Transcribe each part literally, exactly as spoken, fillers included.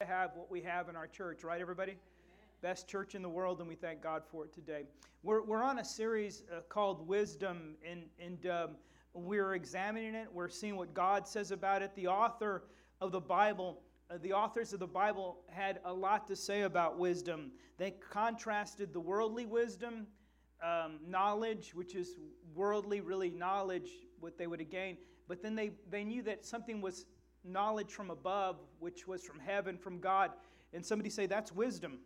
have what we have in our church, right, everybody? Amen. Best church in the world, and we thank God for it today. We're we're on a series uh, called Wisdom, and and um, we're examining it. We're seeing what God says about it. The author of the Bible, uh, the authors of the Bible had a lot to say about wisdom. They contrasted the worldly wisdom, um, knowledge, which is worldly, really knowledge, what they would have gained. But then they, they knew that something was knowledge from above, which was from heaven, from God. And somebody say, that's wisdom.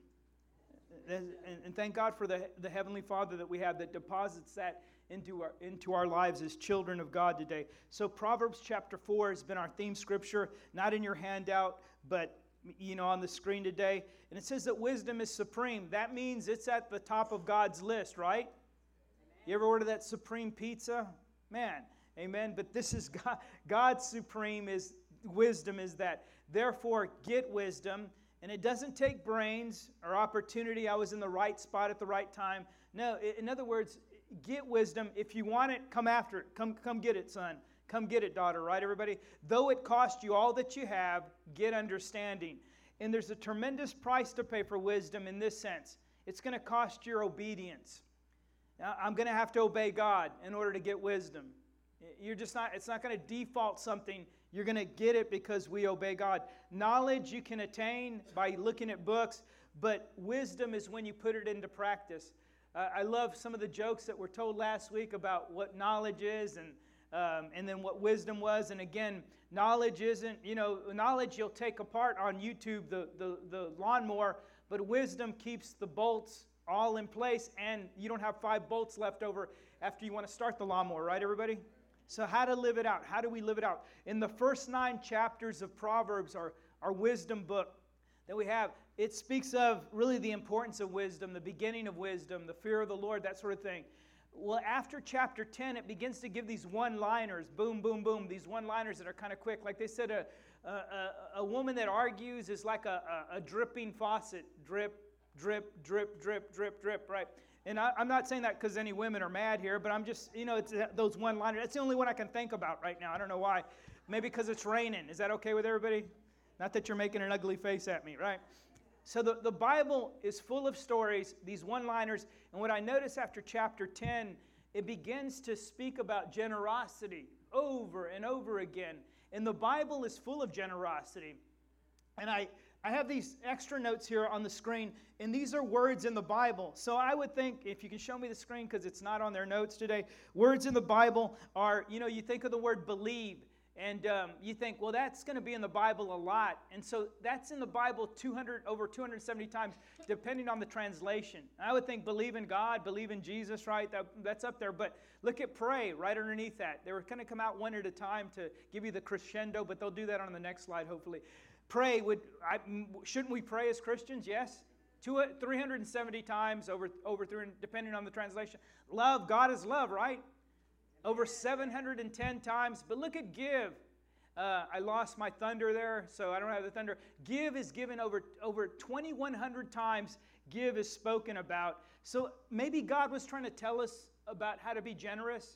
And, and thank God for the, the Heavenly Father that we have that deposits that into our, into our lives as children of God today. So Proverbs chapter four has been our theme scripture, not in your handout, but you know on the screen today. And it says that wisdom is supreme. That means it's at the top of God's list, right? Amen. You ever order that supreme pizza? Man, amen. But this is God. God's supreme is wisdom is that. Therefore, get wisdom. And it doesn't take brains or opportunity. I was in the right spot at the right time. No, in other words, get wisdom. If you want it, come after it. Come, come get it, son. Come get it, daughter, right, everybody? Though it cost you all that you have, get understanding. And there's a tremendous price to pay for wisdom in this sense. It's going to cost your obedience. Now, I'm going to have to obey God in order to get wisdom. You're just not, it's not going to default something. You're going to get it because we obey God. Knowledge you can attain by looking at books, but wisdom is when you put it into practice. Uh, I love some of the jokes that were told last week about what knowledge is and um, and then what wisdom was. And again, knowledge isn't, you know, knowledge you'll take apart on YouTube, the, the, the lawnmower, but wisdom keeps the bolts all in place and you don't have five bolts left over after you want to start the lawnmower, right, everybody? So how to live it out? How do we live it out? In the first nine chapters of Proverbs, our, our wisdom book that we have, it speaks of really the importance of wisdom, the beginning of wisdom, the fear of the Lord, that sort of thing. Well, after chapter ten, it begins to give these one-liners, boom, boom, boom, these one-liners that are kind of quick. Like they said, a, a, a woman that argues is like a, a, a dripping faucet, drip, drip, drip, drip, drip, drip, right? And I, I'm not saying that because any women are mad here, but I'm just, you know, it's those one-liners. That's the only one I can think about right now. I don't know why. Maybe because it's raining. Is that okay with everybody? Not that you're making an ugly face at me, right? So the, the Bible is full of stories, these one-liners. And what I notice after chapter ten, it begins to speak about generosity over and over again. And the Bible is full of generosity. And I... I have these extra notes here on the screen, and these are words in the Bible. So I would think, if you can show me the screen because it's not on their notes today, words in the Bible are, you know, you think of the word believe, and um, you think, well, that's going to be in the Bible a lot. And so that's in the Bible two hundred over two hundred seventy times, depending on the translation. I would think believe in God, believe in Jesus, right? That, that's up there. But look at pray right underneath that. They were going to come out one at a time to give you the crescendo, but they'll do that on the next slide, hopefully. Pray, would I, shouldn't we pray as Christians? Yes. Two, three hundred seventy times, over, over three, depending on the translation. Love, God is love, right? Over seven hundred ten times. But look at give. Uh, I lost my thunder there, so I don't have the thunder. Give is given over, over twenty-one hundred times. Give is spoken about. So maybe God was trying to tell us about how to be generous.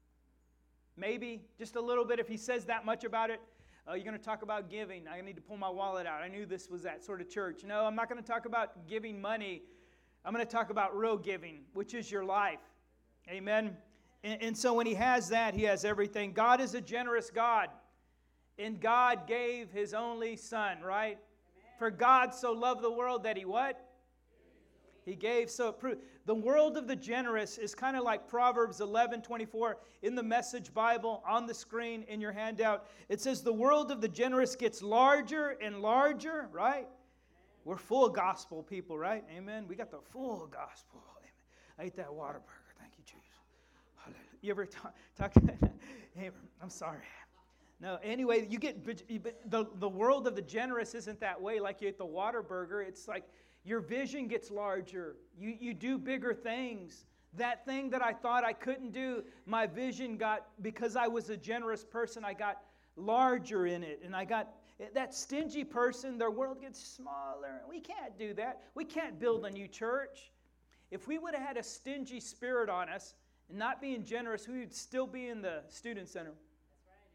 Maybe, just a little bit if he says that much about it. Oh, you're going to talk about giving. I need to pull my wallet out. I knew this was that sort of church. No, I'm not going to talk about giving money. I'm going to talk about real giving, which is your life. Amen. And, and so when he has that, he has everything. God is a generous God. And God gave his only son, right? Amen. For God so loved the world that he what? He gave, so it proved. The world of the generous is kind of like Proverbs eleven twenty-four in the Message Bible on the screen in your handout. It says the world of the generous gets larger and larger, right? We're full gospel people, right? Amen. We got the full gospel. Amen. I ate that Whataburger. Thank you, Jesus. Hallelujah. You ever talk? talk hey, I'm sorry. No, anyway, you get the, the world of the generous isn't that way like you ate the Whataburger. It's like your vision gets larger. You, you do bigger things. That thing that I thought I couldn't do, my vision got, because I was a generous person, I got larger in it. And I got, that stingy person, their world gets smaller. We can't do that. We can't build a new church. If we would have had a stingy spirit on us and not being generous, we would still be in the student center.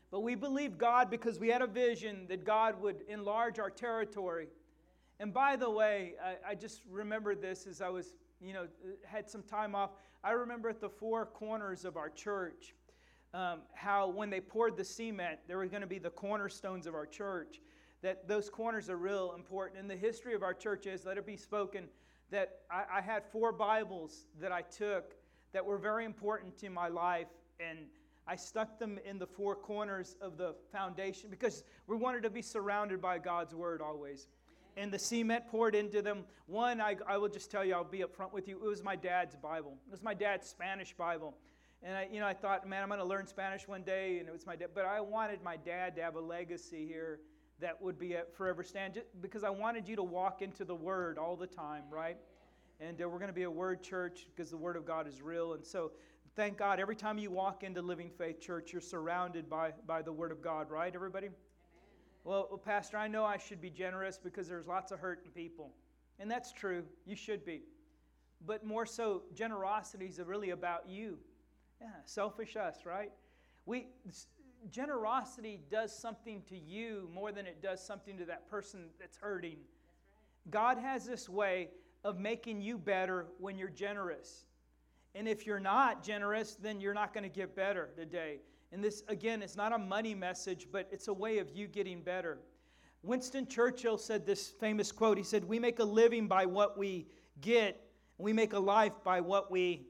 But we believed God because we had a vision that God would enlarge our territory. And by the way, I, I just remembered this as I was, you know, had some time off. I remember at the four corners of our church, um, how when they poured the cement, there were going to be the cornerstones of our church, that those corners are real important. And the history of our church is, let it be spoken, that I, I had four Bibles that I took that were very important to my life, and I stuck them in the four corners of the foundation because we wanted to be surrounded by God's Word always. And the cement poured into them. One, I, I will just tell you, I'll be up front with you, it was my dad's Bible. It was my dad's Spanish Bible. And I, you know, I thought, man, I'm going to learn Spanish one day, and it was my dad. But I wanted my dad to have a legacy here that would be a forever stand, just because I wanted you to walk into the Word all the time, right? And uh, we're going to be a Word church because the Word of God is real. And so thank God, every time you walk into Living Faith Church, you're surrounded by, by the Word of God, right, everybody? Well, well, Pastor, I know I should be generous because there's lots of hurting people. And that's true. You should be. But more so, generosity is really about you. Yeah, selfish us, right? We generosity does something to you more than it does something to that person that's hurting. God has this way of making you better when you're generous. And if you're not generous, then you're not going to get better today. And this, again, it's not a money message, but it's a way of you getting better. Winston Churchill said this famous quote. He said, "We make a living by what we get. We make a life by what we..."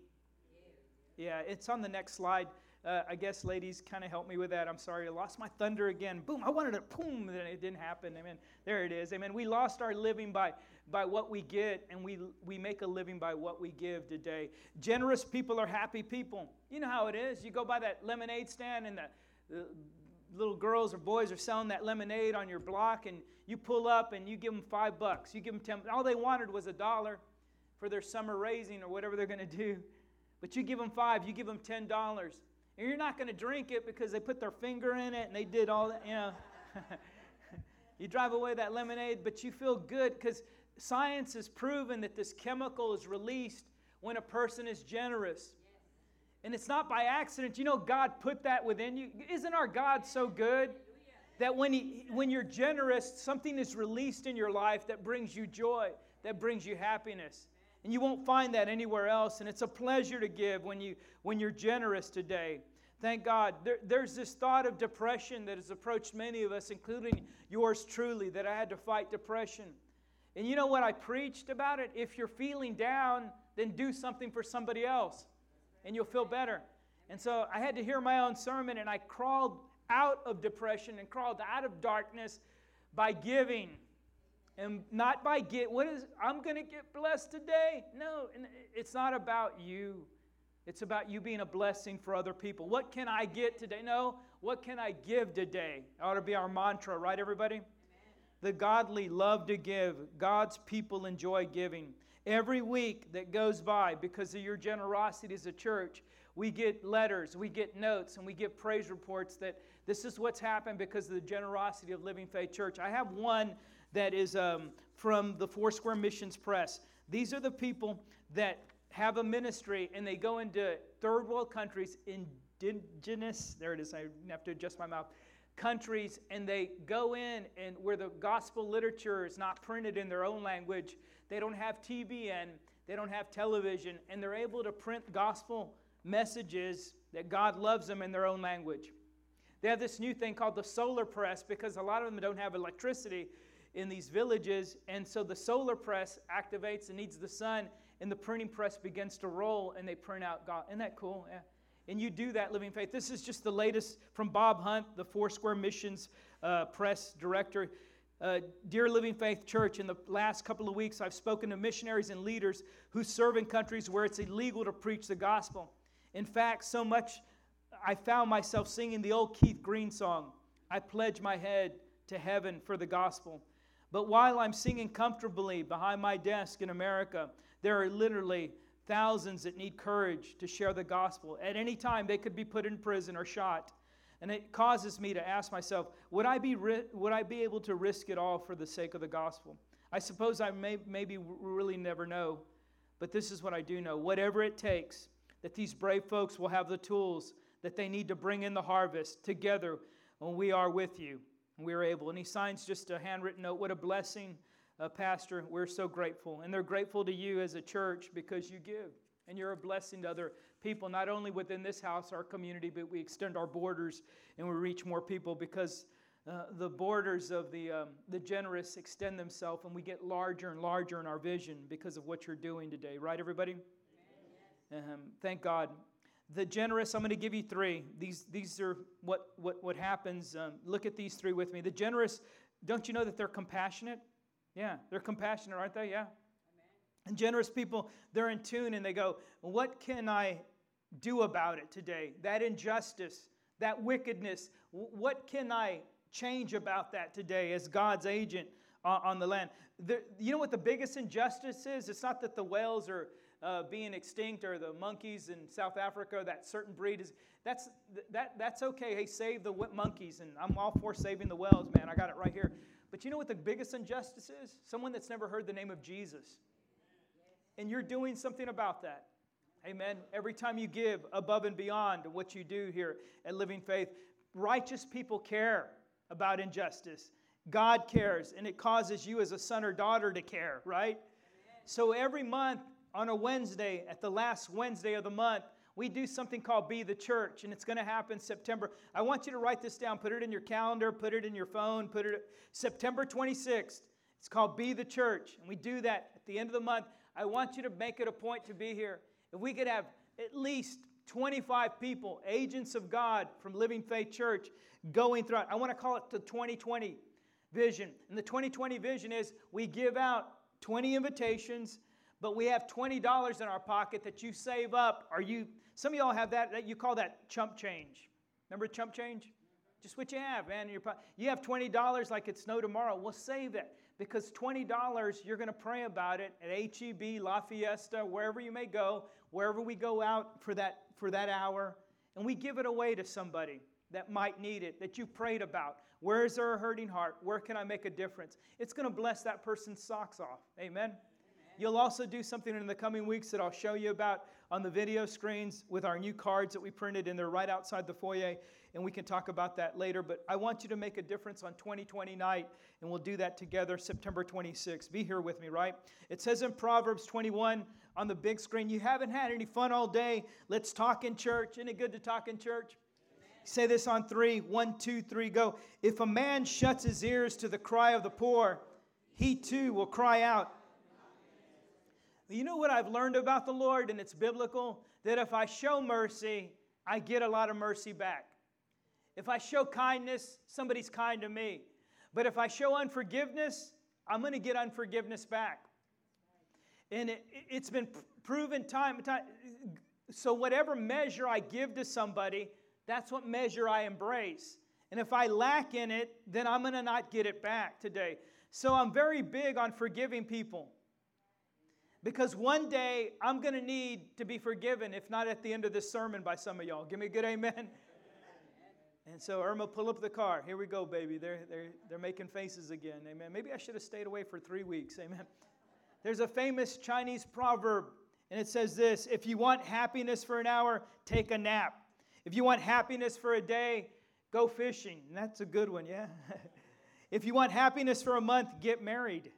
Yeah, it's on the next slide. Uh, I guess, ladies, kind of help me with that. I'm sorry, I lost my thunder again. Boom, I wanted it, boom, and it didn't happen. Amen. There it is. Amen. We lost our living by, by what we get, and we, we make a living by what we give today. Generous people are happy people. You know how it is. You go by that lemonade stand, and the, the little girls or boys are selling that lemonade on your block, and you pull up, and you give them five bucks. You give them ten. All they wanted was a dollar for their summer raising or whatever they're going to do. But you give them five. You give them ten dollars. And you're not going to drink it because they put their finger in it and they did all that, you know. You drive away that lemonade, but you feel good because science has proven that this chemical is released when a person is generous. And it's not by accident. You know, God put that within you. Isn't our God so good that when, he, when you're generous, something is released in your life that brings you joy, that brings you happiness? And you won't find that anywhere else. And it's a pleasure to give when, you, when you're generous today. Thank God. There, there's this thought of depression that has approached many of us, including yours truly, that I had to fight depression. And you know what I preached about it? If you're feeling down, then do something for somebody else, and you'll feel better. And so I had to hear my own sermon, and I crawled out of depression and crawled out of darkness by giving. And not by get, what is, I'm going to get blessed today. No, it's not about you. It's about you being a blessing for other people. What can I get today? No, what can I give today? It ought to be our mantra, right, everybody? Amen. The godly love to give. God's people enjoy giving. Every week that goes by, because of your generosity as a church, we get letters, we get notes, and we get praise reports that this is what's happened because of the generosity of Living Faith Church. I have one that is um, from the Foursquare Missions Press. These are the people that have a ministry, and they go into third world countries, indigenous, there it is, I have to adjust my mouth, countries, and they go in and where the gospel literature is not printed in their own language. They don't have T V in, they don't have television, and they're able to print gospel messages that God loves them in their own language. They have this new thing called the solar press because a lot of them don't have electricity in these villages, and so the solar press activates and needs the sun, and the printing press begins to roll, and they print out God. Isn't that cool? Yeah. And you do that, Living Faith. This is just the latest from Bob Hunt, the Foursquare Missions uh, Press Director. Uh, Dear Living Faith Church, in the last couple of weeks, I've spoken to missionaries and leaders who serve in countries where it's illegal to preach the gospel. In fact, so much I found myself singing the old Keith Green song, I pledge my head to heaven for the gospel. But while I'm singing comfortably behind my desk in America, there are literally thousands that need courage to share the gospel. At any time, they could be put in prison or shot. And it causes me to ask myself, would I be ri- would I be able to risk it all for the sake of the gospel? I suppose I may maybe really never know, but this is what I do know. Whatever it takes, that these brave folks will have the tools that they need to bring in the harvest. Together, when we are with you. And we are able. And he signs just a handwritten note. What a blessing, uh, Pastor. We're so grateful. And they're grateful to you as a church because you give. And you're a blessing to other people, not only within this house, our community, but we extend our borders and we reach more people because uh, the borders of the, um, the generous extend themselves and we get larger and larger in our vision because of what you're doing today. Right, everybody? Um, thank God. The generous, I'm going to give you three. These, these are what, what, what happens. Um, look at these three with me. The generous, don't you know that they're compassionate? Yeah, they're compassionate, aren't they? Yeah. And generous people, they're in tune and they go, what can I do about it today? That injustice, that wickedness, what can I change about that today as God's agent uh, on the land? The, you know what the biggest injustice is? It's not that the whales are uh, being extinct or the monkeys in South Africa, that certain breed is, that's, that, that's okay. Hey, save the monkeys, and I'm all for saving the whales, man. I got it right here. But you know what the biggest injustice is? Someone that's never heard the name of Jesus. And you're doing something about that. Amen. Every time you give above and beyond what you do here at Living Faith, righteous people care about injustice. God cares, and it causes you as a son or daughter to care, right? So every month on a Wednesday, at the last Wednesday of the month, we do something called Be the Church, and it's going to happen September. I want you to write this down. Put it in your calendar. Put it in your phone. Put it September twenty-sixth. It's called Be the Church, and we do that at the end of the month. I want you to make it a point to be here. If we could have at least twenty-five people, agents of God from Living Faith Church, going throughout. I want to call it the twenty twenty vision. And the twenty twenty vision is we give out twenty invitations, but we have twenty dollars in our pocket that you save up. Are you? Some of y'all have that. You call that chump change. Remember chump change? Just what you have, man. In your pocket. You have twenty dollars like it's no tomorrow. Well, save it. Because twenty dollars, you're going to pray about it at H E B, La Fiesta, wherever you may go, wherever we go out for that, for that hour, and we give it away to somebody that might need it, that you prayed about. Where is there a hurting heart? Where can I make a difference? It's going to bless that person's socks off. Amen? Amen. You'll also do something in the coming weeks that I'll show you about on the video screens with our new cards that we printed, and they're right outside the foyer, and we can talk about that later. But I want you to make a difference on twenty twenty night, and we'll do that together September twenty-sixth. Be here with me, right? It says in Proverbs twenty-one on the big screen, you haven't had any fun all day. Let's talk in church. Isn't it good to talk in church? Amen. Say this on three. One, two, three, go. If a man shuts his ears to the cry of the poor, he too will cry out. You know what I've learned about the Lord, and it's biblical, that if I show mercy, I get a lot of mercy back. If I show kindness, somebody's kind to me. But if I show unforgiveness, I'm going to get unforgiveness back. And it, it's been proven time and time. So whatever measure I give to somebody, that's what measure I embrace. And if I lack in it, then I'm going to not get it back today. So I'm very big on forgiving people. Because one day I'm going to need to be forgiven, if not at the end of this sermon by some of y'all. Give me a good amen. And so, Irma, pull up the car. Here we go, baby. They're, they're, they're making faces again. Amen. Maybe I should have stayed away for three weeks. Amen. There's a famous Chinese proverb, and it says this: if you want happiness for an hour, take a nap. If you want happiness for a day, go fishing. And that's a good one, yeah? If you want happiness for a month, get married.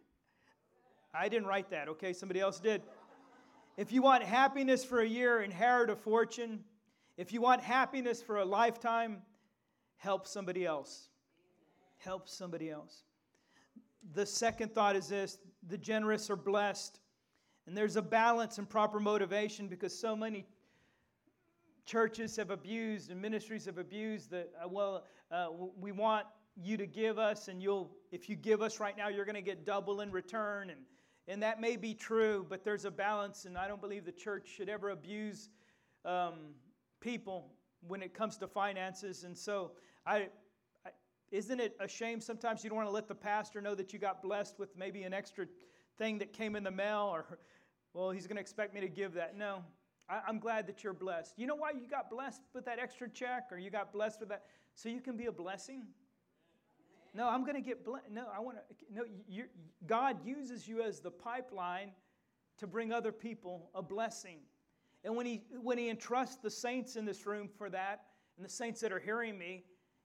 I didn't write that, okay? Somebody else did. If you want happiness for a year, inherit a fortune. If you want happiness for a lifetime, help somebody else. Help somebody else. The second thought is this: the generous are blessed. And there's a balance and proper motivation, because so many churches have abused and ministries have abused that, uh, well, uh, we want you to give us, and you'll, if you give us right now, you're going to get double in return. And, and that may be true, but there's a balance, and I don't believe the church should ever abuse um, people when it comes to finances. And so, I, I, isn't it a shame sometimes you don't want to let the pastor know that you got blessed with maybe an extra thing that came in the mail, or, well, he's going to expect me to give that. No, I, I'm glad that you're blessed. You know why you got blessed with that extra check, or you got blessed with that? So you can be a blessing. No, I'm going to get blessed. No, I want to. No, you're, God uses you as the pipeline to bring other people a blessing. And when he when he entrusts the saints in this room for that, and the saints that are hearing me,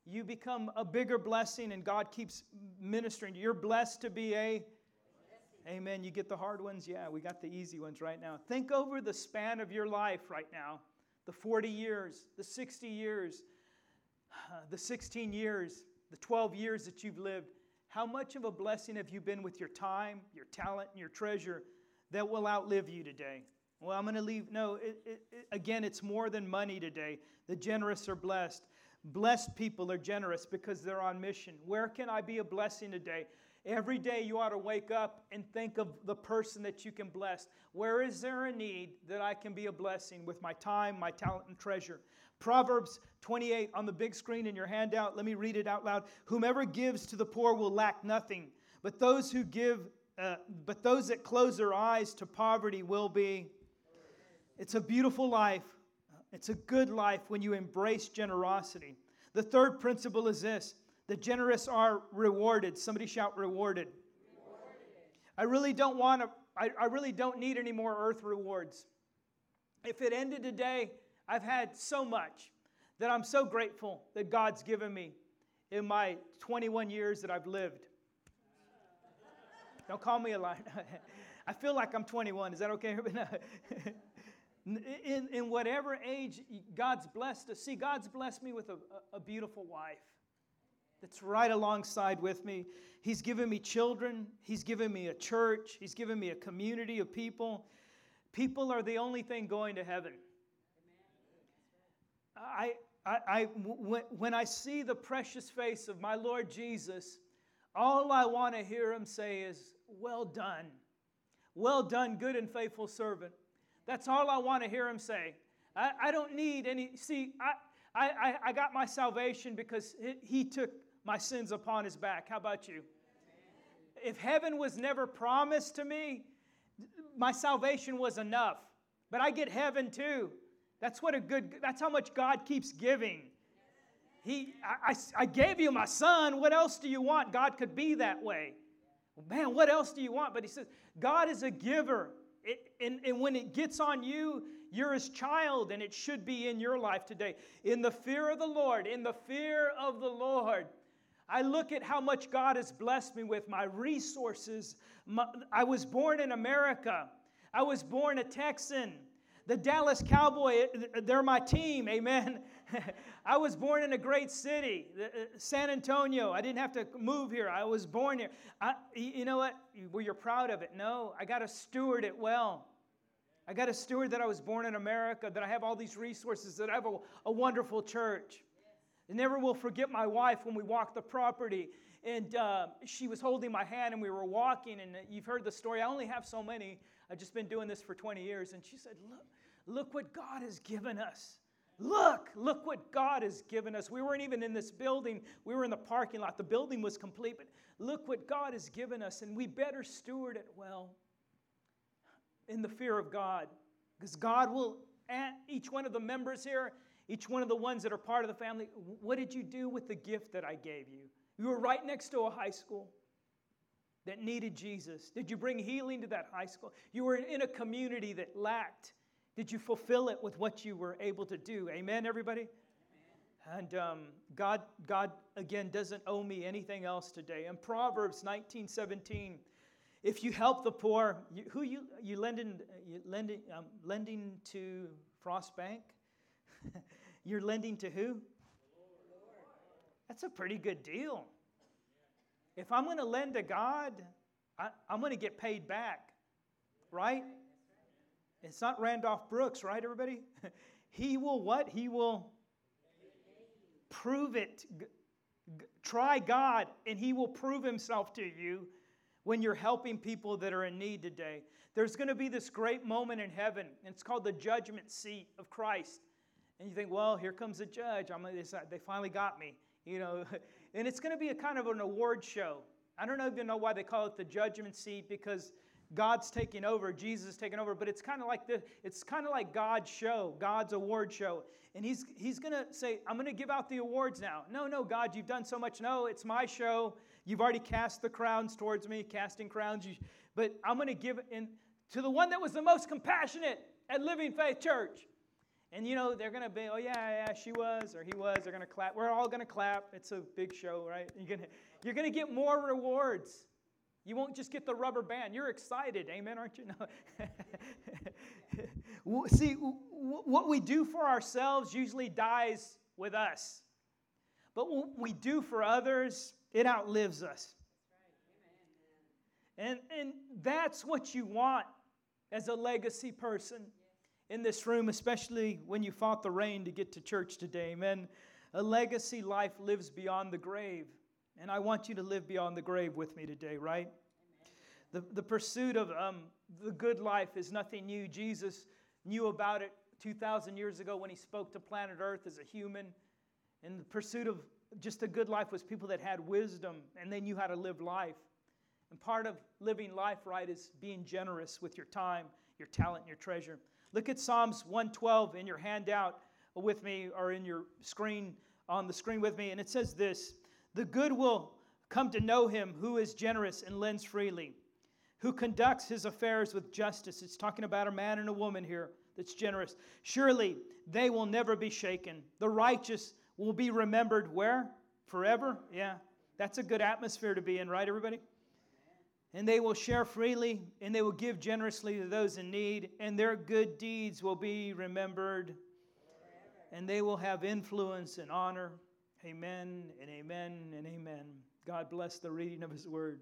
you become a bigger blessing and God keeps ministering. You're blessed to be a amen. You get the hard ones? Yeah, we got the easy ones right now. Think over the span of your life right now. The forty years, the sixty years, the sixteen years, the twelve years that you've lived. How much of a blessing have you been with your time, your talent, and your treasure that will outlive you today? Well, I'm going to leave. No, it, it, it, again, it's more than money today. The generous are blessed. Blessed people are generous because they're on mission. Where can I be a blessing today? Every day you ought to wake up and think of the person that you can bless. Where is there a need that I can be a blessing with my time, my talent, and treasure? Proverbs twenty-eight on the big screen in your handout. Let me read it out loud. Whomever gives to the poor will lack nothing, but those who give, uh, but those that close their eyes to poverty will be. It's a beautiful life. It's a good life when you embrace generosity. The third principle is this. The generous are rewarded. Somebody shout rewarded. Rewarded. I really don't want to, I, I really don't need any more earth rewards. If it ended today, I've had so much that I'm so grateful that God's given me in my twenty-one years that I've lived. Don't call me a liar. I feel like I'm twenty-one. Is that okay? In, in whatever age God's blessed us. See, God's blessed me with a, a beautiful wife that's right alongside with me. He's given me children. He's given me a church. He's given me a community of people. People are the only thing going to heaven. I, I, I, when I see the precious face of my Lord Jesus, all I want to hear him say is, well done. Well done, good and faithful servant. That's all I want to hear him say. I, I don't need any, see, I, I, I got my salvation because he, he took my sins upon his back. How about you? If heaven was never promised to me, my salvation was enough. But I get heaven too. That's what a good, that's how much God keeps giving. He, I, I, I gave you my son. What else do you want? God could be that way. Man, what else do you want? But he says, God is a giver. It, and, and when it gets on you, you're his child, and it should be in your life today. In the fear of the Lord, in the fear of the Lord, I look at how much God has blessed me with, my resources. My, I was born in America. I was born a Texan. The Dallas Cowboy, they're my team, amen. I was born in a great city, San Antonio. I didn't have to move here. I was born here. I, you know what? Well, you're proud of it. No, I got to steward it well. I got to steward that I was born in America, that I have all these resources, that I have a, a wonderful church. I never will forget my wife when we walked the property, and uh, she was holding my hand, and we were walking, and you've heard the story. I only have so many. I've just been doing this for twenty years, and she said, look, look what God has given us. Look, look what God has given us. We weren't even in this building. We were in the parking lot. The building was complete, but look what God has given us, and we better steward it well in the fear of God, because God will, each one of the members here, each one of the ones that are part of the family, what did you do with the gift that I gave you? You were right next to a high school that needed Jesus. Did you bring healing to that high school? You were in a community that lacked. Did you fulfill it with what you were able to do? Amen, everybody? Amen. And um, God, God, again, doesn't owe me anything else today. In Proverbs nineteen seventeen, if you help the poor, you, who you you lending you lending um, lending to Frost Bank? You're lending to who? That's a pretty good deal. If I'm going to lend to God, I, I'm going to get paid back, right? It's not Randolph Brooks, right, everybody? He will what? He will prove it. G- g- try God, and he will prove himself to you when you're helping people that are in need today. There's going to be this great moment in heaven, and it's called the judgment seat of Christ. And you think, well, here comes the judge. I'm gonna, they finally got me, you know. And it's going to be a kind of an award show. I don't even know why they call it the judgment seat, because God's taking over, Jesus is taking over, but it's kind of like the, it's kind of like God's show, God's award show. And he's he's going to say, I'm going to give out the awards now. No, no, God, you've done so much. No, it's my show. You've already cast the crowns towards me, casting crowns. You, but I'm going to give it in to the one that was the most compassionate at Living Faith Church. And you know, they're going to be, oh yeah, yeah, she was or he was. They're going to clap. We're all going to clap. It's a big show, right? You're going you're going to get more rewards. You won't just get the rubber band. You're excited. Amen, aren't you? No. See, what we do for ourselves usually dies with us. But what we do for others, it outlives us. And, and that's what you want as a legacy person in this room, especially when you fought the rain to get to church today. Amen. A legacy life lives beyond the grave. And I want you to live beyond the grave with me today, right? The, the pursuit of um, the good life is nothing new. Jesus knew about it two thousand years ago when he spoke to planet Earth as a human. And the pursuit of just a good life was people that had wisdom and they knew how to live life. And part of living life right is being generous with your time, your talent, and your treasure. Look at Psalms one twelve in your handout with me or in your screen, on the screen with me. And it says this, the good will come to know him who is generous and lends freely, who conducts his affairs with justice. It's talking about a man and a woman here that's generous. Surely they will never be shaken. The righteous will be remembered where? Forever? Yeah, that's a good atmosphere to be in, right, everybody? And they will share freely, and they will give generously to those in need, and their good deeds will be remembered, and they will have influence and honor. Amen and amen and amen. God bless the reading of his word.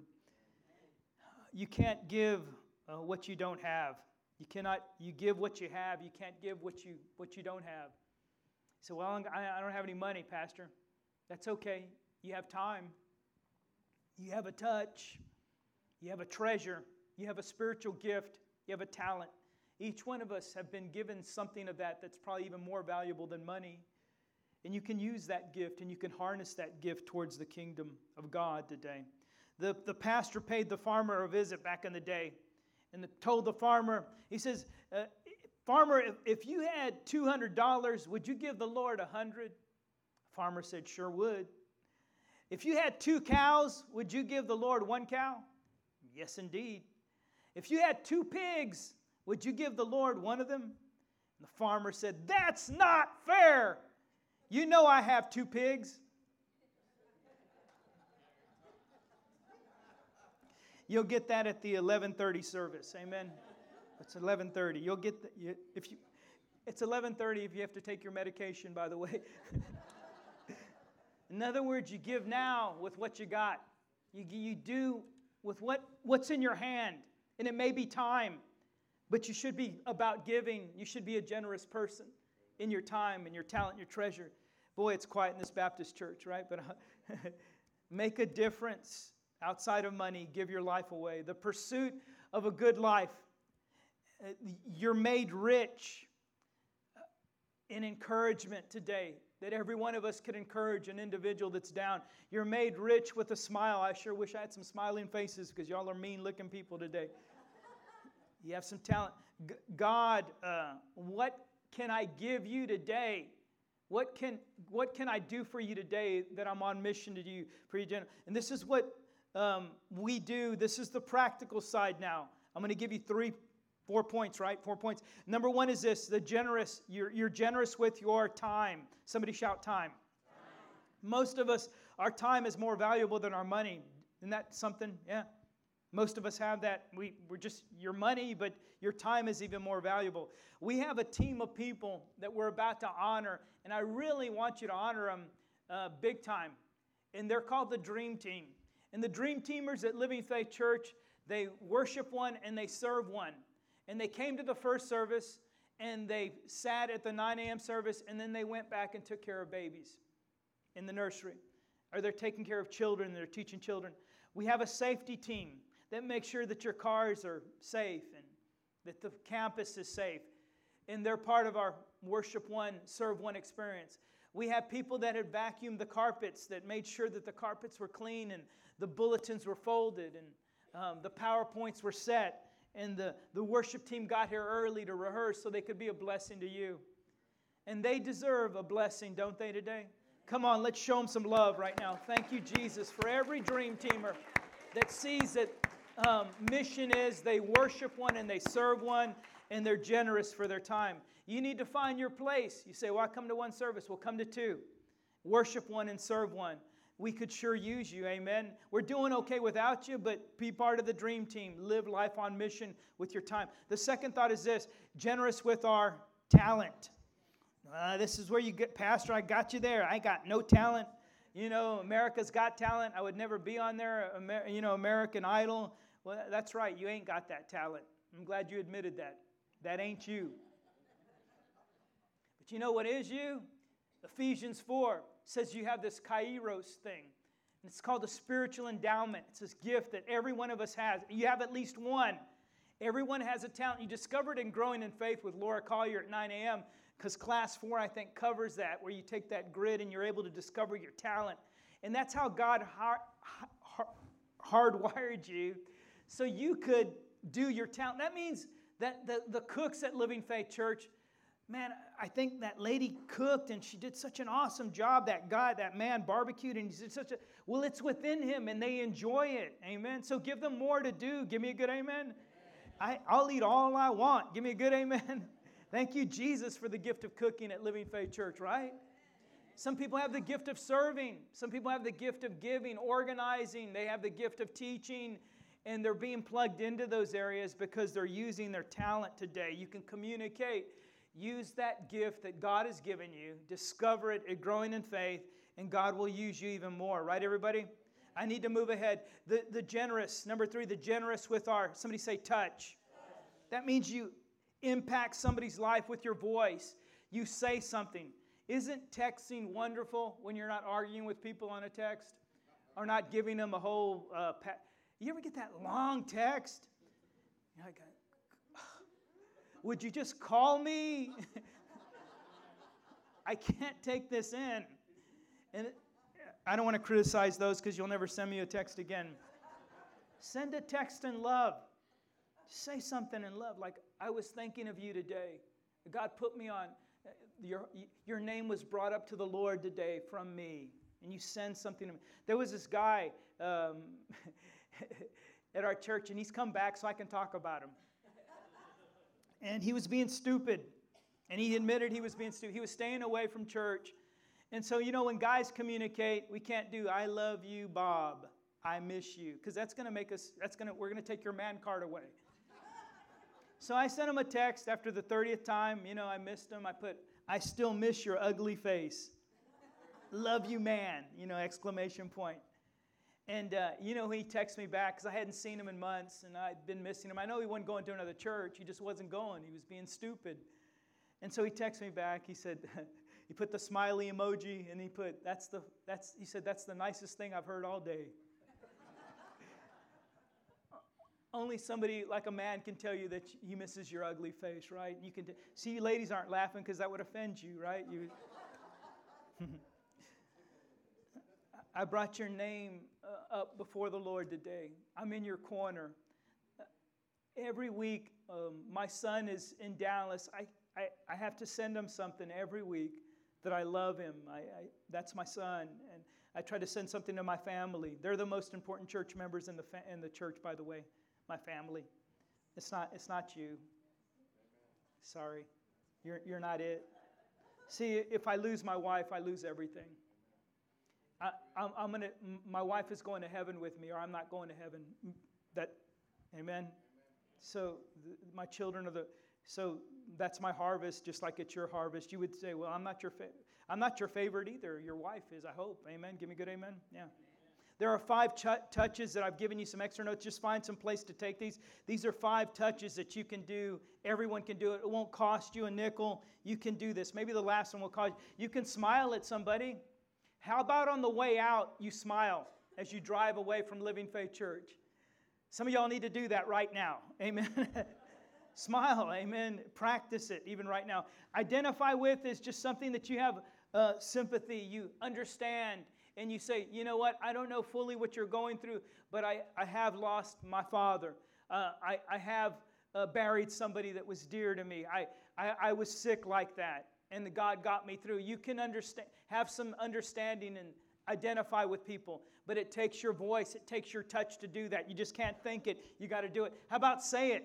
You can't give uh, what you don't have. You cannot. You give what you have. You can't give what you what you don't have. So, well, I, I don't have any money, Pastor. That's okay. You have time. You have a touch. You have a treasure. You have a spiritual gift. You have a talent. Each one of us have been given something of that that's probably even more valuable than money. And you can use that gift and you can harness that gift towards the kingdom of God today. The, the pastor paid the farmer a visit back in the day and the, told the farmer, he says, uh, farmer, if, if you had two hundred dollars, would you give the Lord one hundred dollars? The farmer said, sure would. If you had two cows, would you give the Lord one cow? Yes, indeed. If you had two pigs, would you give the Lord one of them? And the farmer said, that's not fair. You know I have two pigs. You'll get that at the eleven thirty service. Amen. It's eleven thirty. You'll get the, you, if you. It's eleven thirty if you have to take your medication, by the way. In other words, you give now with what you got. You you do with what what's in your hand, and it may be time, but you should be about giving. You should be a generous person in your time and your talent, and your treasure. Boy, it's quiet in this Baptist church, right? But uh, make a difference outside of money. Give your life away. The pursuit of a good life. Uh, you're made rich in encouragement today, that every one of us could encourage an individual that's down. You're made rich with a smile. I sure wish I had some smiling faces because y'all are mean-looking people today. You have some talent. G- God, uh, what can I give you today? What can what can I do for you today that I'm on mission to do for you? And this is what um, we do. This is the practical side now. I'm going to give you three, four points, right? Four points. Number one is this: the generous. You're you're generous with your time. Somebody shout time. Time. Most of us, our time is more valuable than our money. Isn't that something? Yeah. Most of us have that. We, we're just your money, but your time is even more valuable. We have a team of people that we're about to honor, and I really want you to honor them uh, big time. And they're called the Dream Team. And the Dream Teamers at Living Faith Church, they worship one and they serve one. And they came to the first service, and they sat at the nine a.m. service, and then they went back and took care of babies in the nursery. Or they're taking care of children, they're teaching children. We have a safety team that makes sure that your cars are safe and that the campus is safe. And they're part of our Worship One, Serve One experience. We have people that had vacuumed the carpets, that made sure that the carpets were clean and the bulletins were folded and um, the PowerPoints were set. And the, the worship team got here early to rehearse so they could be a blessing to you. And they deserve a blessing, don't they, today? Come on, let's show them some love right now. Thank you, Jesus, for every Dream Teamer that sees that um, mission is they worship one and they serve one. and they're generous for their time. You need to find your place. You say, well, I come to one service. We'll come to two. Worship one and serve one. We could sure use you, amen. We're doing okay without you, but be part of the dream team. Live life on mission with your time. The second thought is this: generous with our talent. Uh, this is where you get, Pastor, I got you there. I got no talent. You know, America's Got Talent. I would never be on there. Amer- you know, American Idol. Well, that's right. You ain't got that talent. I'm glad you admitted that. That ain't you. But you know what is you? Ephesians four says you have this kairos thing. And it's called the spiritual endowment. It's this gift that every one of us has. You have at least one. Everyone has a talent. You discovered in Growing in Faith with Laura Collier at nine a.m. because class four, I think, covers that, where you take that grid and you're able to discover your talent. And that's how God hard, hard, hardwired you so you could do your talent. That means that the, the cooks at Living Faith Church, man, I think that lady cooked and she did such an awesome job. That guy, that man barbecued and he did such a, well, it's within him and they enjoy it. Amen. So give them more to do. Give me a good amen. I, I'll eat all I want. Give me a good amen. Thank you, Jesus, for the gift of cooking at Living Faith Church, right? Some people have the gift of serving. Some people have the gift of giving, organizing. They have the gift of teaching. And they're being plugged into those areas because they're using their talent today. You can communicate. Use that gift that God has given you. Discover it at Growing in Faith. And God will use you even more. Right, everybody? I need to move ahead. The, the generous. Number three, the generous with our, somebody say touch. That means you impact somebody's life with your voice. You say something. Isn't texting wonderful when you're not arguing with people on a text? Or not giving them a whole... Uh, pa- you ever get that long text? You're like, would you just call me? I can't take this in. And it, I don't want to criticize those because you'll never send me a text again. Send a text in love. Say something in love. Like, I was thinking of you today. God put me on. Your, your name was brought up to the Lord today from me. And you send something to me. There was this guy um, at our church, and he's come back so I can talk about him. And he was being stupid. And he admitted he was being stupid. He was staying away from church. And so, you know, when guys communicate, we can't do, I love you, Bob. I miss you. Because that's going to make us, that's going to, we're going to take your man card away. So I sent him a text after the thirtieth time. You know, I missed him. I put, I still miss your ugly face. Love you, man. You know, exclamation point. And, uh, you know, he texted me back because I hadn't seen him in months and I'd been missing him. I know he wasn't going to another church. He just wasn't going. He was being stupid. And so he texted me back. He said, he put the smiley emoji and he put, that's the, that's, he said, that's the nicest thing I've heard all day. Only somebody like a man can tell you that he misses your ugly face, right? You can t- see, ladies aren't laughing because that would offend you, right? You. I brought your name uh, up before the Lord today. I'm in your corner. Uh, every week, um, my son is in Dallas. I, I, I have to send him something every week that I love him. I, I, that's my son. And I try to send something to my family. They're the most important church members in the fa- in the church, by the way. My family. It's not, it's not you. Sorry. You're, you're not it. See, if I lose my wife, I lose everything. I, I'm, I'm gonna, my wife is going to heaven with me, or I'm not going to heaven. That, amen? Amen. So th- my children are the, so that's my harvest, just like it's your harvest. You would say, well, I'm not your, fa- I'm not your favorite either. Your wife is, I hope. Amen? Give me a good amen? Yeah. There are five ch- touches that I've given you some extra notes. Just find some place to take these. These are five touches that you can do. Everyone can do it. It won't cost you a nickel. You can do this. Maybe the last one will cost you. You can smile at somebody. How about on the way out, you smile as you drive away from Living Faith Church? Some of y'all need to do that right now. Amen. Smile. Amen. Practice it even right now. Identify with is just something that you have uh, sympathy. You understand. And you say, you know what, I don't know fully what you're going through, but I, I have lost my father. Uh, I, I have uh, buried somebody that was dear to me. I, I, I was sick like that, and God got me through. You can understand, have some understanding and identify with people, but it takes your voice, it takes your touch to do that. You just can't think it. You got to do it. How about say it?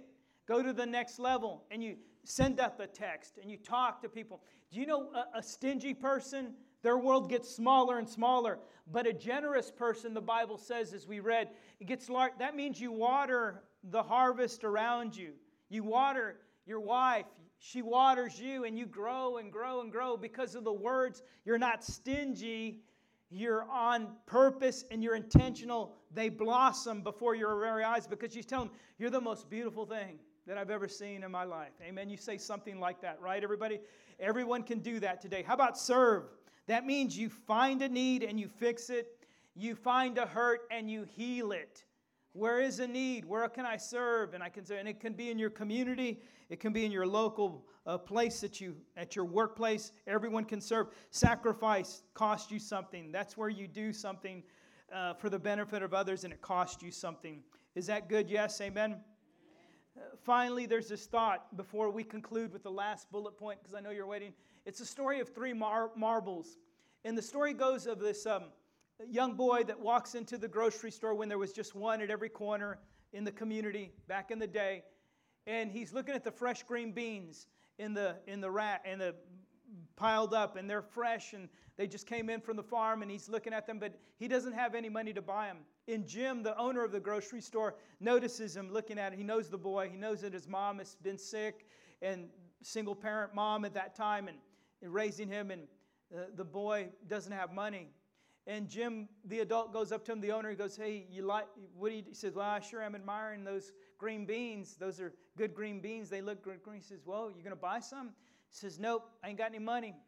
go to the next level, and you send out the text, and you talk to people. Do you know a, a stingy person, their world gets smaller and smaller, but a generous person, the Bible says, as we read, it gets large. That means you water the harvest around you. You water your wife, she waters you, and you grow and grow and grow because of the words. You're not stingy. You're on purpose and you're intentional. They blossom before your very eyes because you tell them, you're the most beautiful thing that I've ever seen in my life. Amen. You say something like that, right, everybody? Everyone can do that today. How about serve? That means you find a need and you fix it. You find a hurt and you heal it. Where is a need? Where can I serve? And I can say, and it can be in your community. It can be in your local uh, place that you, at your workplace. Everyone can serve. Sacrifice costs you something. That's where you do something uh, for the benefit of others, and it costs you something. Is that good? Yes. Amen. Uh, finally, there's this thought before we conclude with the last bullet point, because I know you're waiting. It's a story of three mar- marbles, and the story goes of this. Um, A young boy that walks into the grocery store when there was just one at every corner in the community back in the day, and he's looking at the fresh green beans in the in the rat in the piled up, and they're fresh, and they just came in from the farm, and he's looking at them, but he doesn't have any money to buy them. And Jim, the owner of the grocery store, notices him looking at it. He knows the boy. He knows that his mom has been sick, and single parent mom at that time, and, and raising him, and uh, the boy doesn't have money. And Jim, the adult, goes up to him, the owner, he goes, hey, you like, what do you, he says, well, I sure am admiring those green beans. Those are good green beans. They look good green. He says, well, you going to buy some? He says, nope, I ain't got any money.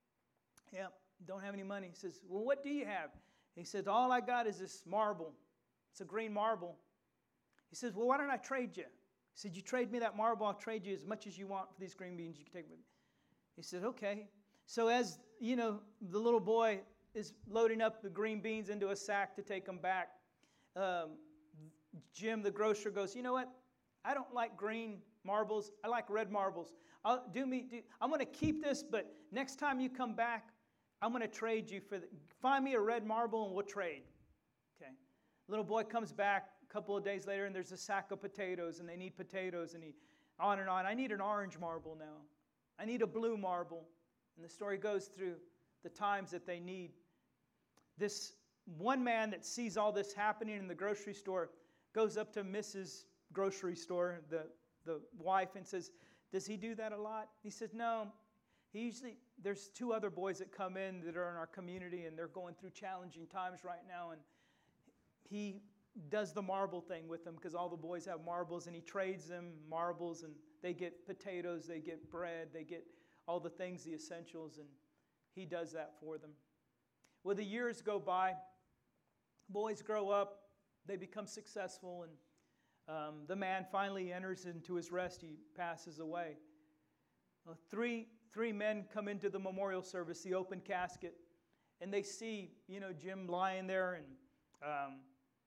Yeah, don't have any money. He says, well, what do you have? He says, all I got is this marble. It's a green marble. He says, well, why don't I trade you? He said, you trade me that marble, I'll trade you as much as you want for these green beans. You can take them. He said, okay. So as, you know, the little boy is loading up the green beans into a sack to take them back, Um, Jim, the grocer, goes, you know what? I don't like green marbles. I like red marbles. I'll do me. Do, I'm going to keep this, but next time you come back, I'm going to trade you for the, find me a red marble and we'll trade. Okay. Little boy comes back a couple of days later, and there's a sack of potatoes, and they need potatoes, and he on and on. I need an orange marble now. I need a blue marble. And the story goes through the times that they need. This one man that sees all this happening in the grocery store goes up to Missus Grocery Store, the, the wife, and says, does he do that a lot? He says, no. He usually, there's two other boys that come in that are in our community, and they're going through challenging times right now, and he does the marble thing with them because all the boys have marbles, and he trades them marbles, and they get potatoes, they get bread, they get all the things, the essentials, and he does that for them. Well, the years go by, boys grow up, they become successful, and um, the man finally enters into his rest. He passes away. Uh, three, three men come into the memorial service, the open casket, and they see, you know, Jim lying there, and um,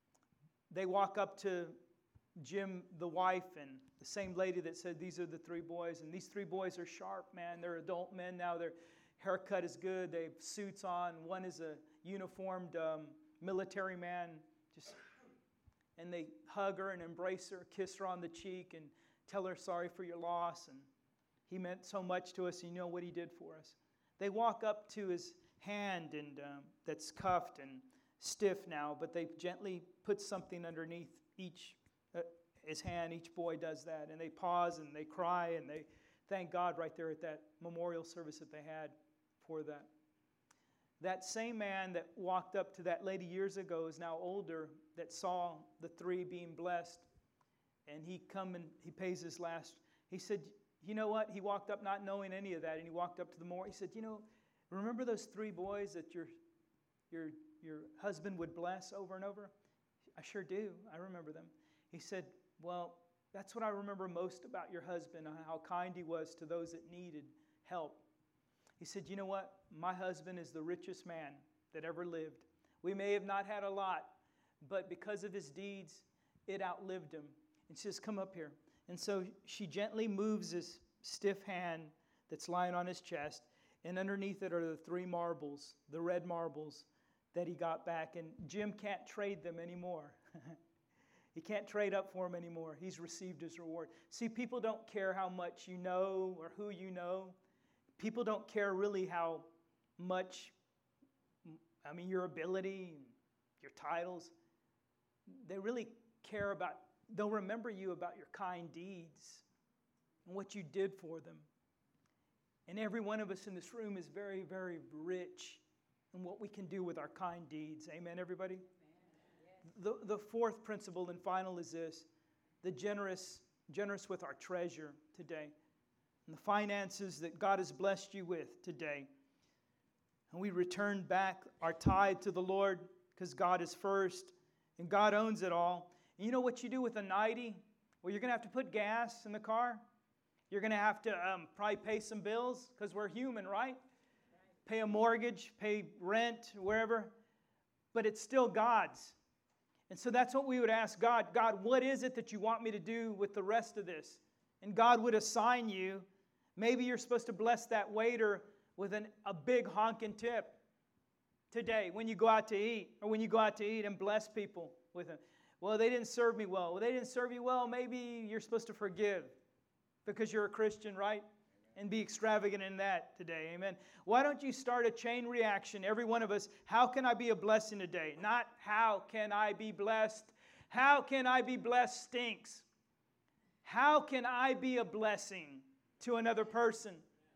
they walk up to Jim, the wife, and the same lady that said, these are the three boys, and these three boys are sharp, man. They're adult men now. Their haircut is good. They have suits on. One is a uniformed um, military man, just, and they hug her and embrace her, kiss her on the cheek, and tell her sorry for your loss, and he meant so much to us, and you know what he did for us. They walk up to his hand, and um, that's cuffed and stiff now, but they gently put something underneath each uh, his hand. Each boy does that, and they pause and they cry, and they thank God right there at that memorial service that they had for that. That same man that walked up to that lady years ago is now older, that saw the three being blessed, and he come and he pays his last. He said, you know what? He walked up not knowing any of that, and he walked up to the memorial. He said, you know, remember those three boys that your your your husband would bless over and over? I sure do. I remember them. He said, well, that's what I remember most about your husband, how kind he was to those that needed help. He said, you know what? My husband is the richest man that ever lived. We may have not had a lot, but because of his deeds, it outlived him. And she says, come up here. And so she gently moves his stiff hand that's lying on his chest, and underneath it are the three marbles, the red marbles that he got back. And Jim can't trade them anymore. He can't trade up for him anymore. He's received his reward. See, people don't care how much you know or who you know. People don't care really how much, I mean, your ability, your titles. They really care about, they'll remember you about your kind deeds and what you did for them. And every one of us in this room is very, very rich in what we can do with our kind deeds. Amen, everybody? Amen. The, the fourth principle and final is this: the generous, generous with our treasure today. And the finances that God has blessed you with today. And we return back our tithe to the Lord because God is first and God owns it all. And you know what you do with a ninety? Well, you're going to have to put gas in the car. You're going to have to um, probably pay some bills because we're human, right? Pay a mortgage, pay rent, wherever. But it's still God's. And so that's what we would ask God. God, what is it that you want me to do with the rest of this? And God would assign you. Maybe you're supposed to bless that waiter with an, a big honking tip today when you go out to eat, or when you go out to eat and bless people with it. Well, they didn't serve me well. Well, they didn't serve you well. Maybe you're supposed to forgive because you're a Christian, right? And be extravagant in that today. Amen. Why don't you start a chain reaction, every one of us? How can I be a blessing today? Not how can I be blessed? How can I be blessed stinks. How can I be a blessing to another person?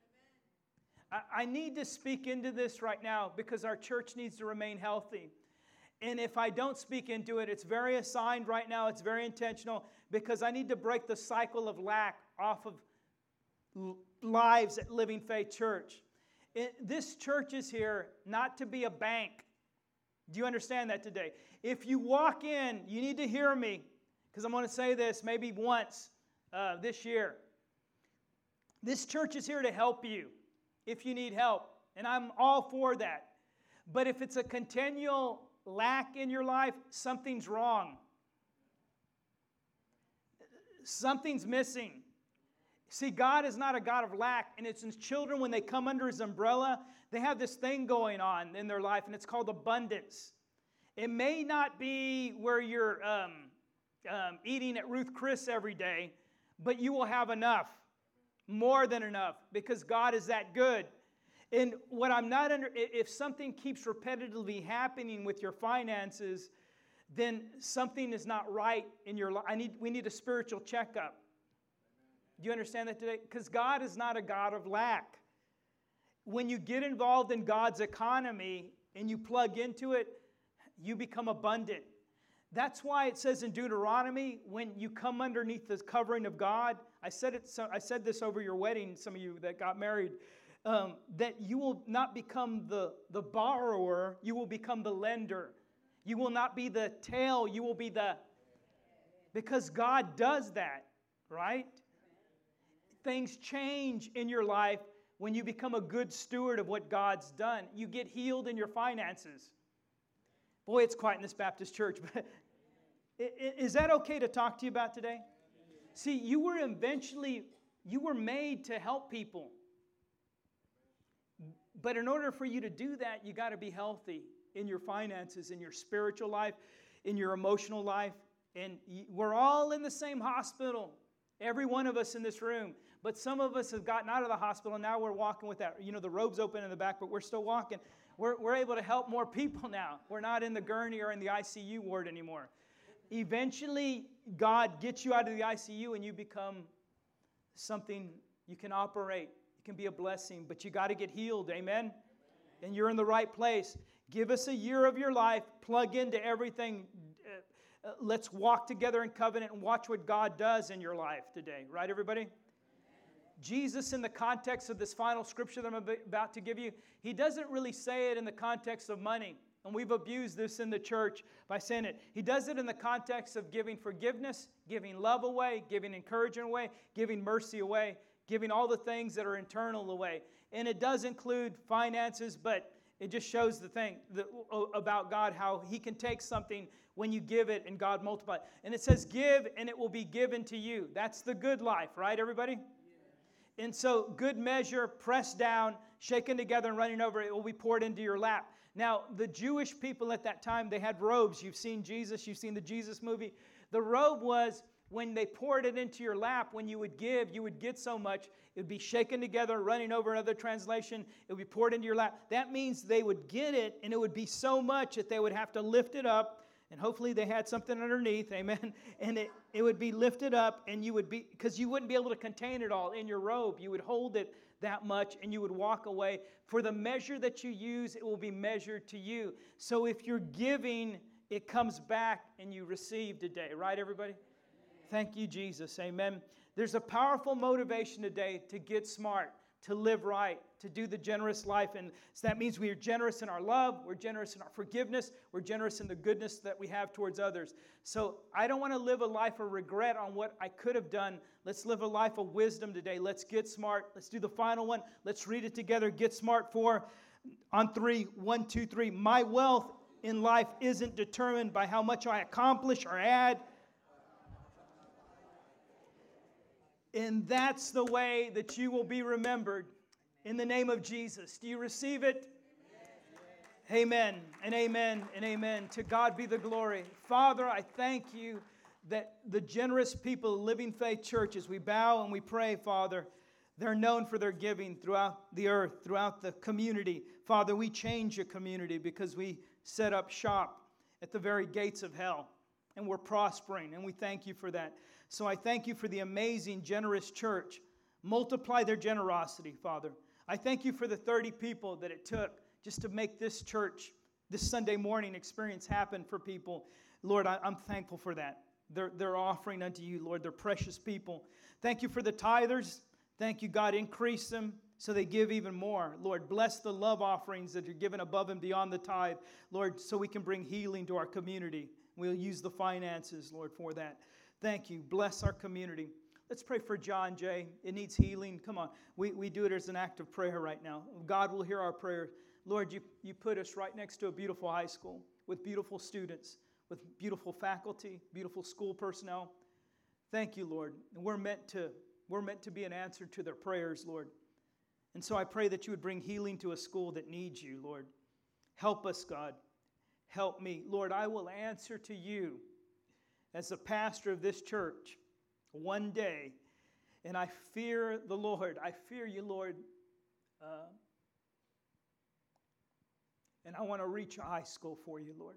I, I need to speak into this right now because our church needs to remain healthy. And if I don't speak into it, it's very assigned right now. It's very intentional because I need to break the cycle of lack off of lives at Living Faith Church. It, this church is here not to be a bank. Do you understand that today? If you walk in, you need to hear me because I'm going to say this maybe once uh, this year. This church is here to help you if you need help, and I'm all for that. But if it's a continual lack in your life, something's wrong. Something's missing. See, God is not a God of lack, and it's His children, when they come under His umbrella, they have this thing going on in their life, and it's called abundance. It may not be where you're um, um, eating at Ruth Chris every day, but you will have enough, more than enough, because God is that good. And what I'm not under, if something keeps repetitively happening with your finances, then something is not right in your life. I need, we need a spiritual checkup. Do you understand that today? Because God is not a God of lack. When you get involved in God's economy and you plug into it, you become abundant. That's why it says in Deuteronomy, when you come underneath the covering of God, I said it. So I said this over your wedding, some of you that got married, um, that you will not become the, the borrower, you will become the lender. You will not be the tail, you will be the, because God does that, right? Things change in your life when you become a good steward of what God's done. You get healed in your finances. Boy, it's quiet in this Baptist church, but is that okay to talk to you about today? See, you were eventually, you were made to help people. But in order for you to do that, you got to be healthy in your finances, in your spiritual life, in your emotional life. And we're all in the same hospital, every one of us in this room. But some of us have gotten out of the hospital, and now we're walking with that, you know, the robe's open in the back, but we're still walking. We're, we're able to help more people now. We're not in the gurney or in the I C U ward anymore. Eventually, God gets you out of the I C U and you become something you can operate. You can be a blessing, but you got to get healed. Amen? Amen? And you're in the right place. Give us a year of your life. Plug into everything. Uh, uh, let's walk together in covenant and watch what God does in your life today. Right, everybody? Jesus, in the context of this final scripture that I'm about to give you, he doesn't really say it in the context of money. And we've abused this in the church by saying it. He does it in the context of giving forgiveness, giving love away, giving encouragement away, giving mercy away, giving all the things that are internal away. And it does include finances, but it just shows the thing the, about God, how He can take something when you give it and God multiply it. And it says, give and it will be given to you. That's the good life, right, everybody? And so, good measure, pressed down, shaken together and running over, it will be poured into your lap. Now, the Jewish people at that time, they had robes. You've seen Jesus. You've seen the Jesus movie. The robe was when they poured it into your lap, when you would give, you would get so much, it would be shaken together, running over. Another translation, it would be poured into your lap. That means they would get it, and it would be so much that they would have to lift it up, and hopefully they had something underneath, amen, and it, it would be lifted up, and you would be, because you wouldn't be able to contain it all in your robe. You would hold it that much, and you would walk away. For the measure that you use, it will be measured to you. So if you're giving, it comes back, and you receive today. Right, everybody? Thank you, Jesus. Amen. There's a powerful motivation today to get smart, to live right, to do the generous life. And so that means we are generous in our love, we're generous in our forgiveness, we're generous in the goodness that we have towards others. So I don't want to live a life of regret on what I could have done. Let's live a life of wisdom today. Let's get smart. Let's do the final one. Let's read it together. Get smart for on three. One, two, three. My wealth in life isn't determined by how much I accomplish or add. And that's the way that you will be remembered in the name of Jesus. Do you receive it? Amen and amen and amen. To God be the glory. Father, I thank you that the generous people of Living Faith Church, as we bow and we pray, Father, they're known for their giving throughout the earth, throughout the community. Father, we change a community because we set up shop at the very gates of hell. And we're prospering, and we thank you for that. So I thank you for the amazing, generous church. Multiply their generosity, Father. I thank you for the thirty people that it took just to make this church, this Sunday morning experience happen for people. Lord, I, I'm thankful for that. They're, they're offering unto you, Lord. They're precious people. Thank you for the tithers. Thank you, God. Increase them so they give even more. Lord, bless the love offerings that are given above and beyond the tithe, Lord, so we can bring healing to our community. We'll use the finances, Lord, for that. Thank you. Bless our community. Let's pray for John Jay. It needs healing. Come on. We, we do it as an act of prayer right now. God will hear our prayer. Lord, you, you put us right next to a beautiful high school with beautiful students, with beautiful faculty, beautiful school personnel. Thank you, Lord. And we're meant to, we're meant to be an answer to their prayers, Lord. And so I pray that you would bring healing to a school that needs you, Lord. Help us, God. Help me. Lord, I will answer to you as the pastor of this church one day. And I fear the Lord. I fear you, Lord. Uh, and I want to reach a high school for you, Lord.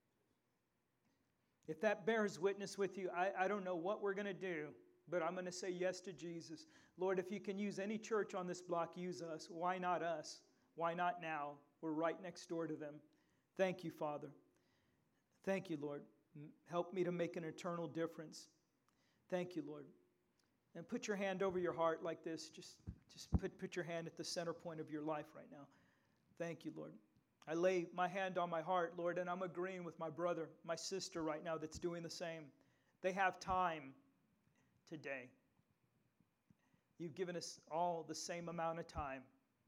If that bears witness with you, I, I don't know what we're going to do, but I'm going to say yes to Jesus. Lord, if you can use any church on this block, use us. Why not us? Why not now? We're right next door to them. Thank you, Father. Thank you, Lord. Help me to make an eternal difference. Thank you, Lord. And put your hand over your heart like this. Just, just put, put your hand at the center point of your life right now. Thank you, Lord. I lay my hand on my heart, Lord, and I'm agreeing with my brother, my sister right now that's doing the same. They have time today. You've given us all the same amount of time.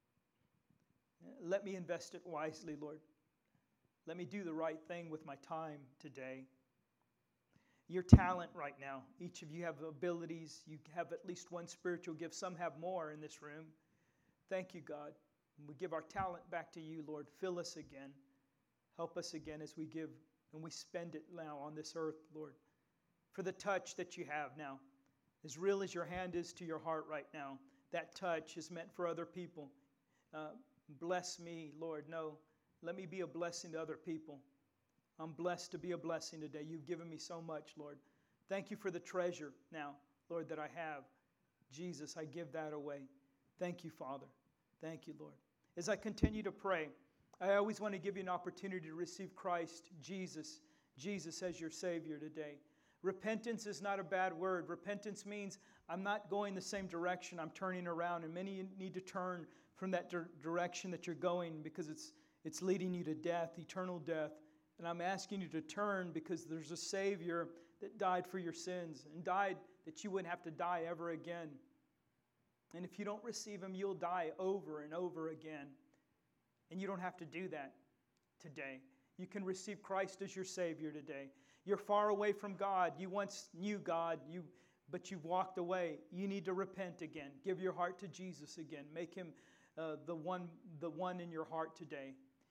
Let me invest it wisely, Lord. Let me do the right thing with my time today. Your talent right now. Each of you have abilities. You have at least one spiritual gift. Some have more in this room. Thank you, God. And we give our talent back to you, Lord. Fill us again. Help us again as we give and we spend it now on this earth, Lord. For the touch that you have now. As real as your hand is to your heart right now, that touch is meant for other people. Uh, bless me, Lord. No. Let me be a blessing to other people. I'm blessed to be a blessing today. You've given me so much, Lord. Thank you for the treasure now, Lord, that I have. Jesus, I give that away. Thank you, Father. Thank you, Lord. As I continue to pray, I always want to give you an opportunity to receive Christ, Jesus, Jesus as your Savior today. Repentance is not a bad word. Repentance means I'm not going the same direction. I'm turning around, and many need to turn from that di- direction that you're going because it's It's leading you to death, eternal death. And I'm asking you to turn because there's a Savior that died for your sins and died that you wouldn't have to die ever again. And if you don't receive Him, you'll die over and over again. And you don't have to do that today. You can receive Christ as your Savior today. You're far away from God. You once knew God, you, but you've walked away. You need to repent again. Give your heart to Jesus again. Make Him uh, the one, the one in your heart today.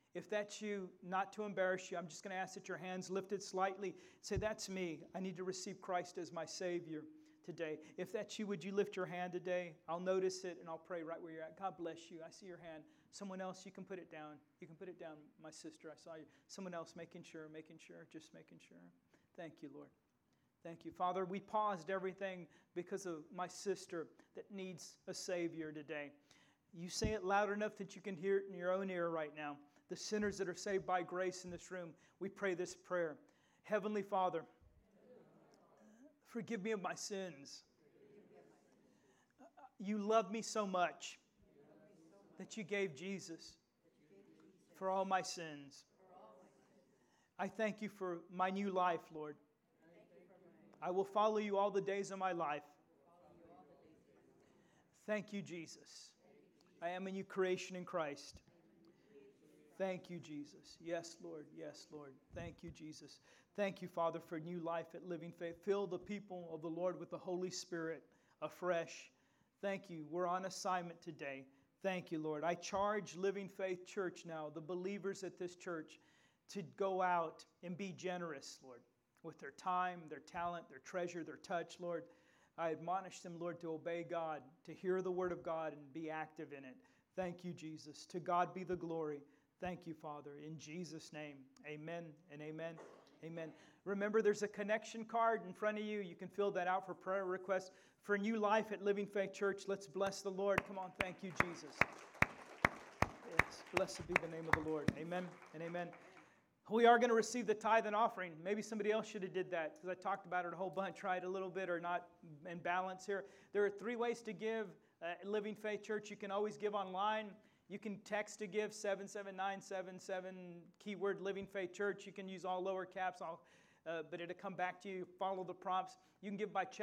If that's you, not to embarrass you, I'm just going to ask that your hands lifted slightly. Say, that's me. I need to receive Christ as my Savior today. If that's you, would you lift your hand today? I'll notice it and I'll pray right where you're at. God bless you. I see your hand. Someone else, you can put it down. You can put it down, my sister. I saw you. Someone else, making sure, making sure, just making sure. Thank you, Lord. Thank you. Father, we paused everything because of my sister that needs a Savior today. You say it loud enough that you can hear it in your own ear right now. The sinners that are saved by grace in this room, we pray this prayer. Heavenly Father, forgive me of my sins. You love me so much that you gave Jesus for all my sins. I thank you for my new life, Lord. I will follow you all the days of my life. Thank you, Jesus. I am a new creation in Christ. Thank you, Jesus. Yes, Lord. Yes, Lord. Thank you, Jesus. Thank you, Father, for new life at Living Faith. Fill the people of the Lord with the Holy Spirit afresh. Thank you. We're on assignment today. Thank you, Lord. I charge Living Faith Church now, the believers at this church, to go out and be generous, Lord, with their time, their talent, their treasure, their touch, Lord. I admonish them, Lord, to obey God, to hear the word of God and be active in it. Thank you, Jesus. To God be the glory. Thank you, Father. In Jesus' name, amen and amen. Amen. Remember, there's a connection card in front of you. You can fill that out for prayer requests for new life at Living Faith Church. Let's bless the Lord. Come on. Thank you, Jesus. Yes. Blessed be the name of the Lord. Amen and amen. We are going to receive the tithe and offering. Maybe somebody else should have did that because I talked about it a whole bunch. Tried a little bit or not in balance here. There are three ways to give at Living Faith Church. You can always give online. You can text to give seven seven nine seven seven, keyword Living Faith Church. You can use all lower caps, all, uh, but it'll come back to you. Follow the prompts. You can give by check.